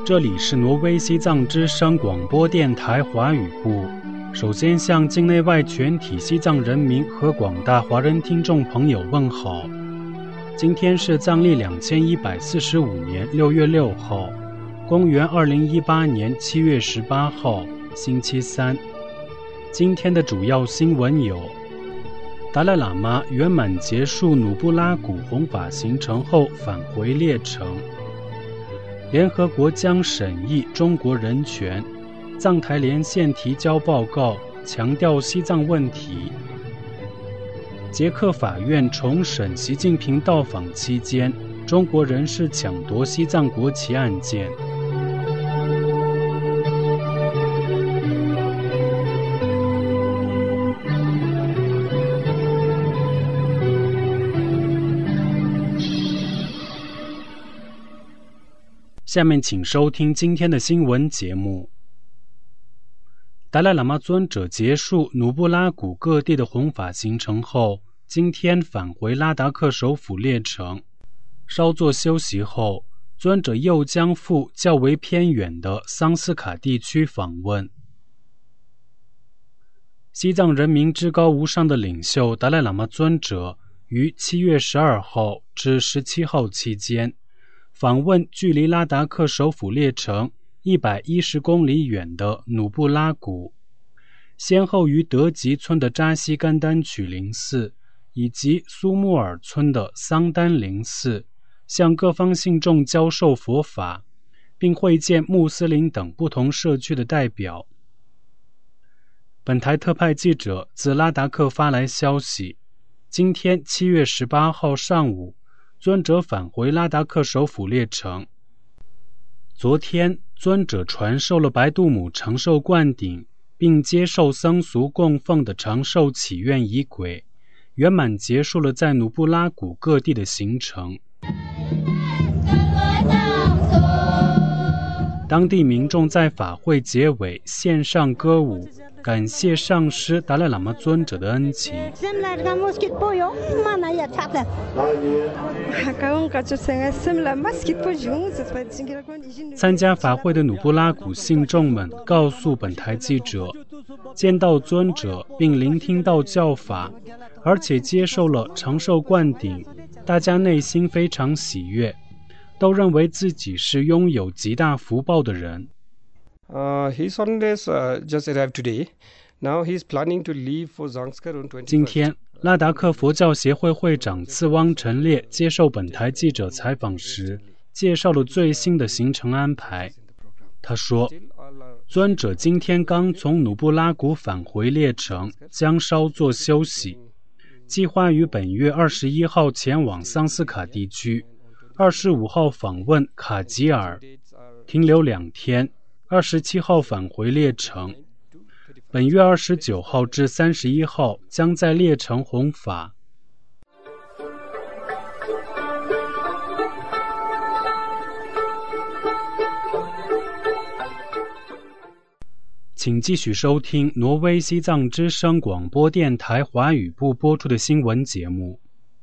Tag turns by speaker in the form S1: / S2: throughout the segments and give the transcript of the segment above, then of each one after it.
S1: 这里是挪威西藏之声广播电台华语部。首先向境内外全体西藏人民和广大华人听众朋友问好。今天是藏历2145年6月6号，公元2018年7月18号，星期三。今天的主要新闻有：达赖喇嘛圆满结束努布拉古弘法行程后返回列城。联合国将审议中国人权，藏台连线提交报告，强调西藏问题。捷克法院重审习近平到访期间中国人士抢夺西藏国旗案件。下面请收听今天的新闻节目。达赖喇嘛尊者结束努布拉古各地的弘法行程后，今天返回拉达克首府列城。稍作休息后，尊者又将赴较为偏远的桑斯卡地区访问。西藏人民至高无上的领袖达赖喇嘛尊者于7月12号至17号期间访问距离拉达克首府列城110公里远的努布拉古，先后于德吉村的扎西甘丹曲林寺以及苏木尔村的桑丹林寺向各方信众教授佛法，并会见穆斯林等不同社区的代表。本台特派记者自拉达克发来消息，今天7月18号上午尊者返回拉达克首府列城。昨天，尊者传授了白度母长寿灌顶，并接受僧俗供奉的长寿祈愿仪轨，圆满结束了在努布拉古各地的行程。当地民众在法会结尾献上歌舞，感谢上师达赖喇嘛尊者的恩情。参加法会的努布拉古信众们告诉本台记者，见到尊者并聆听到教法，而且接受了长寿灌顶，大家内心非常喜悦，都认为自己是拥有极大福报的人。
S2: His Holiness just arrived today. Now he's planning to leave for Zanskar on 21st.
S1: 今天，拉达克佛教协会会长次汪陈烈接受本台记者采访时，介绍了最新的行程安排。他说，尊者今天刚从努布拉古返回列城，将稍作休息，计划于本月21号前往桑斯卡地区，25号访问卡吉尔，停留2天，27号返回列城。本月29号至31号将在列城弘法。请继续收听挪威西藏之声广播电台华语部播出的新闻节目。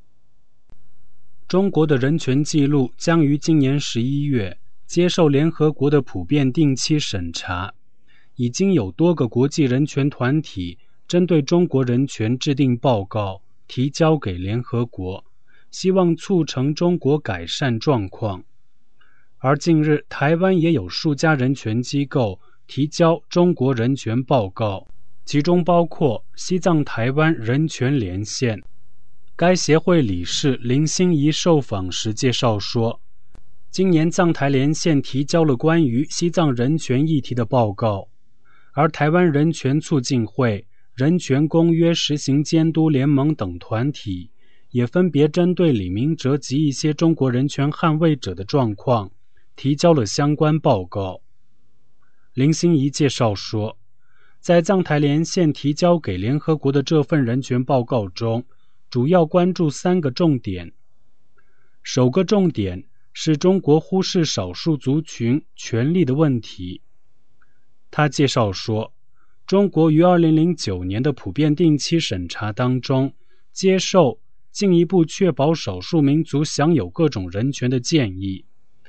S1: 中国的人权记录将于今年11月接受联合国的普遍定期审查，已经有多个国际人权团体针对中国人权制定报告，提交给联合国，希望促成中国改善状况。而近日，台湾也有数家人权机构提交中国人权报告，其中包括西藏台湾人权连线。该协会理事林心怡受访时介绍说，今年藏台连线提交了关于西藏人权议题的报告，而台湾人权促进会、人权公约实行监督联盟等团体也分别针对李明哲及一些中国人权捍卫者的状况提交了相关报告。林心怡介绍说，在藏台连线提交给联合国的这份人权报告中，主要关注3个重点。首个重点是中国忽视少数族群权利的问题。他介绍说，中国于2009年的普遍定期审查当中，接受进一步确保少数民族享有各种人权的建议，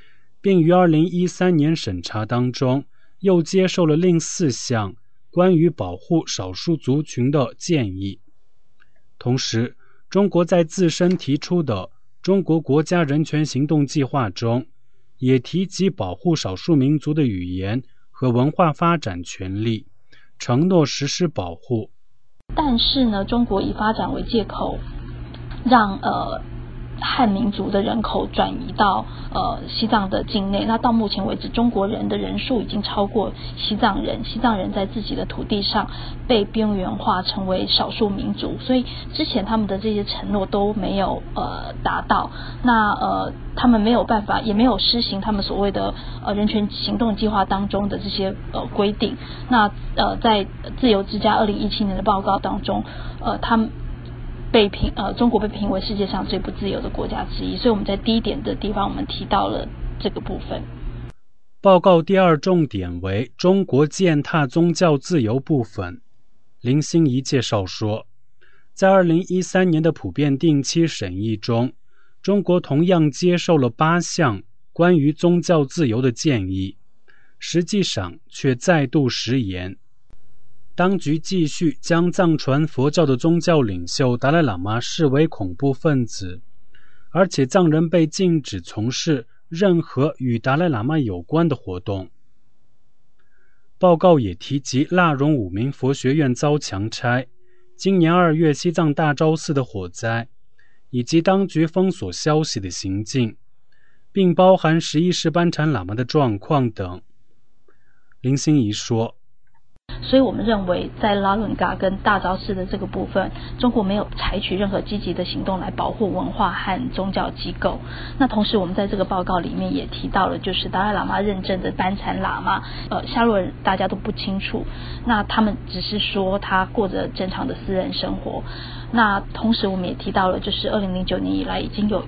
S1: 并于2013年审查当中又接受了另4项关于保护少数族群的建议。同时，中国在自身提出的中国国家人权行动计划中，也提及保护少数民族的语言和文化发展权利，承诺实施保护。
S3: 但是呢，中国以发展为借口，让汉民族的人口转移到西藏的境内。那到目前为止，中国人的人数已经超过西藏人，西藏人在自己的土地上被边缘化，成为少数民族。所以之前他们的这些承诺都没有达到。那他们没有办法，也没有施行他们所谓的人权行动计划当中的这些规定。那在自由之家2017年的报告当中，他们中国被评为世界上最不自由的国家之一，所以我们在第一点的地方我们提到了这个部分。
S1: 报告第2重点为中国践踏宗教自由部分。林心怡介绍说，在2013年的普遍定期审议中，中国同样接受了8项关于宗教自由的建议，实际上却再度食言。当局继续将藏传佛教的宗教领袖达赖喇嘛视为恐怖分子，而且藏人被禁止从事任何与达赖喇嘛有关的活动。报告也提及腊荣五明佛学院遭强拆、今年2月西藏大昭寺的火灾，以及当局封锁消息的行径，并包含11世班禅喇嘛的状况等。林心怡说，
S3: 所以我们认为在拉伦嘎跟大昭寺的这个部分，中国没有采取任何积极的行动来保护文化和宗教机构。那同时我们在这个报告里面也提到了，就是达赖喇嘛认证的班禅喇嘛下落人大家都不清楚，那他们只是说他过着正常的私人生活。那同时我们也提到了，就是2009年以来已经有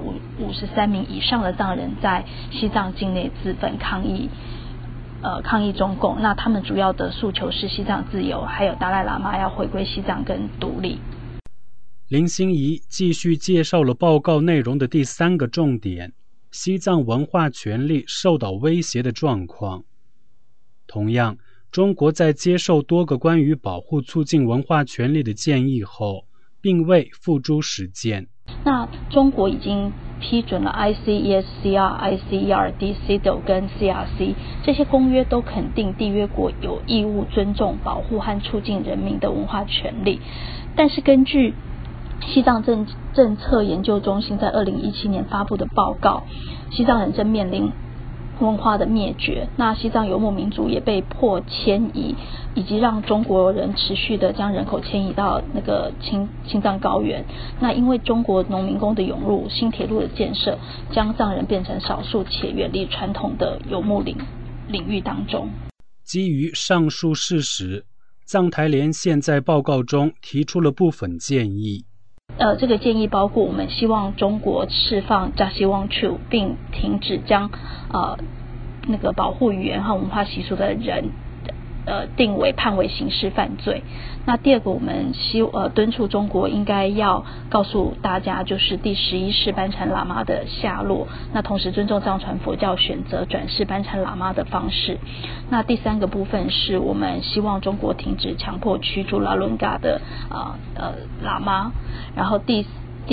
S3: 153名以上的藏人在西藏境内自焚抗议中共。那他们主要的诉求是西藏自由，还有达赖喇嘛要回归西藏跟独立。
S1: 林心怡继续介绍了报告内容的第3个重点，西藏文化权利受到威胁的状况。同样，中国在接受多个关于保护促进文化权利的建议后，并未付诸实践。
S3: 那中国已经批准了 ICESCR、ICERD、CEDAW 跟 CRC 这些公约，都肯定缔约国有义务尊重、保护和促进人民的文化权利。但是根据西藏政策研究中心在2017年发布的报告，西藏人正面临文化的灭绝，那西藏游牧民族也被迫迁移，以及让中国人持续的将人口迁移到那个青藏高原。那因为中国农民工的涌入、新铁路的建设，将藏人变成少数且远离传统的游牧领域当中。
S1: 基于上述事实，藏台联现在报告中提出了部分建议。
S3: 这个建议包括我们希望中国释放扎西旺处，并停止将那个保护语言和文化习俗的人判为刑事犯罪。那第二个，我们敦促中国应该要告诉大家，就是第11世班禅喇嘛的下落，那同时尊重藏传佛教选择转世班禅喇嘛的方式。那第3个部分是我们希望中国停止强迫驱逐拉伦嘎的喇嘛。然后第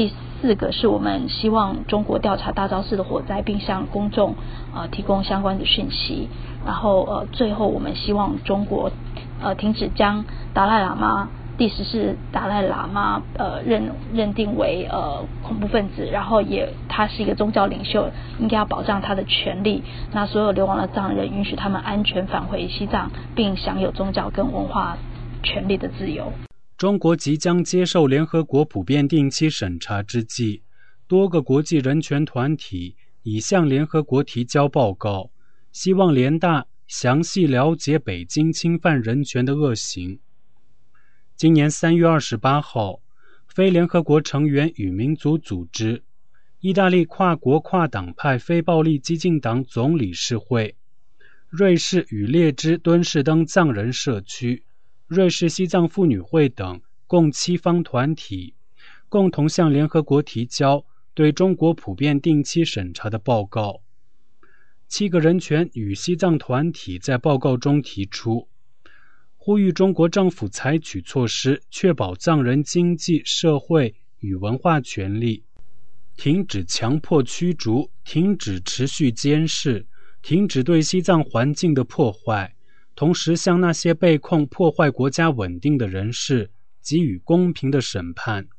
S3: 4个是我们希望中国调查大昭寺的火灾，并向公众提供相关的讯息。然后最后我们希望中国停止将达赖喇嘛第10世达赖喇嘛认定为恐怖分子，然后他是一个宗教领袖，应该要保障他的权利。那所有流亡的藏人允许他们安全返回西藏，并享有宗教跟文化权利的自由。
S1: 中国即将接受联合国普遍定期审查之际，多个国际人权团体已向联合国提交报告，希望联大详细了解北京侵犯人权的恶行。今年3月28号，非联合国成员与民族组织、意大利跨国跨党派非暴力激进党总理事会、瑞士与列支敦士登藏人社区、瑞士西藏妇女会等共7方团体，共同向联合国提交对中国普遍定期审查的报告。 7个人权与西藏团体在报告中提出，呼吁中国政府采取措施，确保藏人经济、社会与文化权利，停止强迫驱逐，停止持续监视，停止对西藏环境的破坏，同时向那些被控破坏国家稳定的人士给予公平的审判。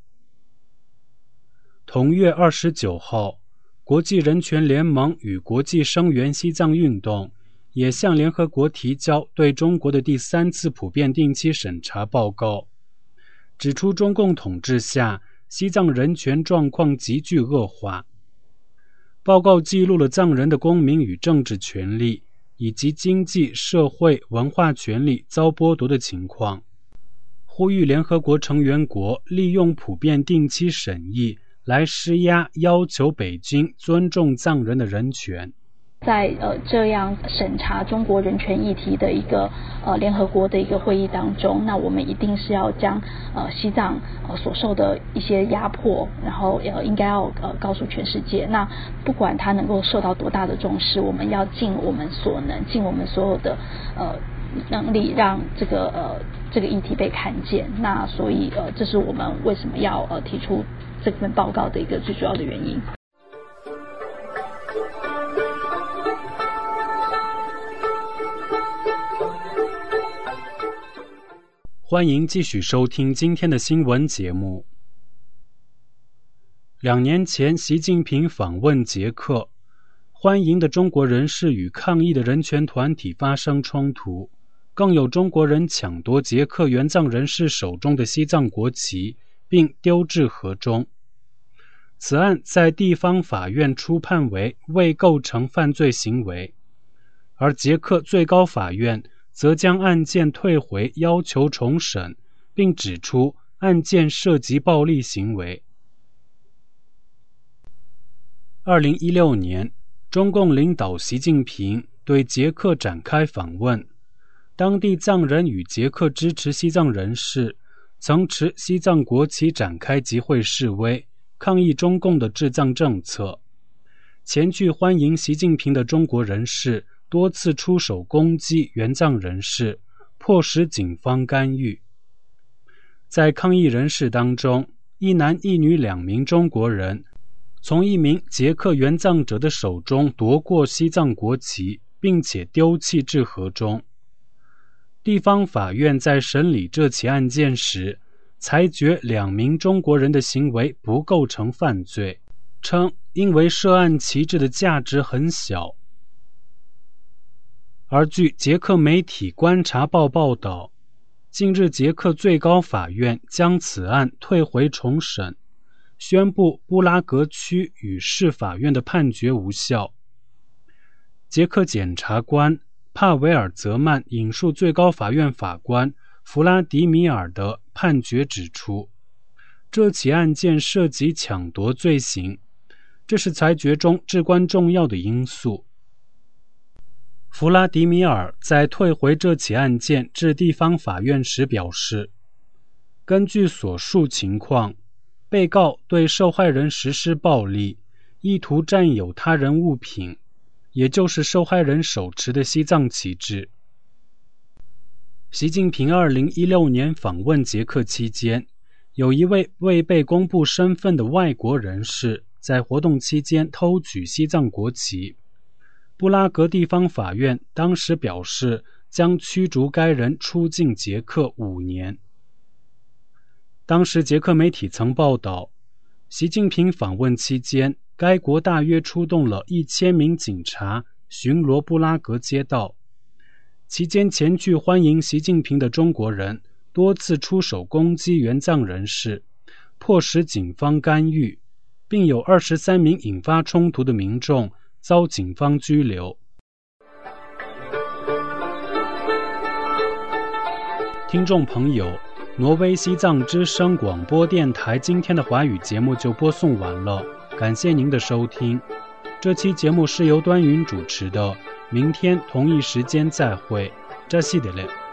S1: 同月29号，国际人权联盟与国际声援西藏运动也向联合国提交对中国的第3次普遍定期审查报告，指出中共统治下西藏人权状况急剧恶化。报告记录了藏人的公民与政治权利以及经济、社会、文化权利遭剥夺的情况，呼吁联合国成员国利用普遍定期审议来施压，要求北京尊重藏人的人权。
S3: 在这样审查中国人权议题的一个联合国的一个会议当中，那我们一定是要将西藏所受的一些压迫，然后应该要告诉全世界。那不管它能够受到多大的重视，我们要尽我们所能，尽我们所有的能力，让这个议题被看见。那所以这是我们为什么要提出这份报告的一个最主要的原因。
S1: 欢迎继续收听今天的新闻节目。2年前，习近平访问捷克，欢迎的中国人士与抗议的人权团体发生冲突，更有中国人抢夺捷克援藏人士手中的西藏国旗，并丢至河中。此案在地方法院初判为未构成犯罪行为，而捷克最高法院则将案件退回，要求重审，并指出案件涉及暴力行为。2016年，中共领导习近平对捷克展开访问，当地藏人与捷克支持西藏人士曾持西藏国旗展开集会示威，抗议中共的治藏政策。前去欢迎习近平的中国人士多次出手攻击援藏人士，迫使警方干预。在抗议人士当中，一男一女2名中国人从一名捷克援藏者的手中夺过西藏国旗，并且丢弃至河中。地方法院在审理这起案件时，裁决2名中国人的行为不构成犯罪，称因为涉案旗帜的价值很小。而据捷克媒体观察报报道，近日捷克最高法院将此案退回重审，宣布布拉格区与市法院的判决无效。捷克检察官帕维尔泽曼引述最高法院法官弗拉迪米尔的判决指出，这起案件涉及抢夺罪行，这是裁决中至关重要的因素。弗拉迪米尔在退回这起案件至地方法院时表示，根据所述情况，被告对受害人实施暴力，意图占有他人物品，也就是受害人手持的西藏旗帜。习近平2016年访问捷克期间，有一位未被公布身份的外国人士在活动期间偷取西藏国旗。布拉格地方法院当时表示将驱逐该人出境捷克5年。当时捷克媒体曾报道，习近平访问期间，该国大约出动了1000名警察巡逻布拉格街道。期间前去欢迎习近平的中国人多次出手攻击援藏人士，迫使警方干预，并有23名引发冲突的民众遭警方拘留。听众朋友，挪威西藏之声广播电台今天的华语节目就播送完了，感谢您的收听。这期节目是由端云主持的，明天同一时间再会，扎西德勒。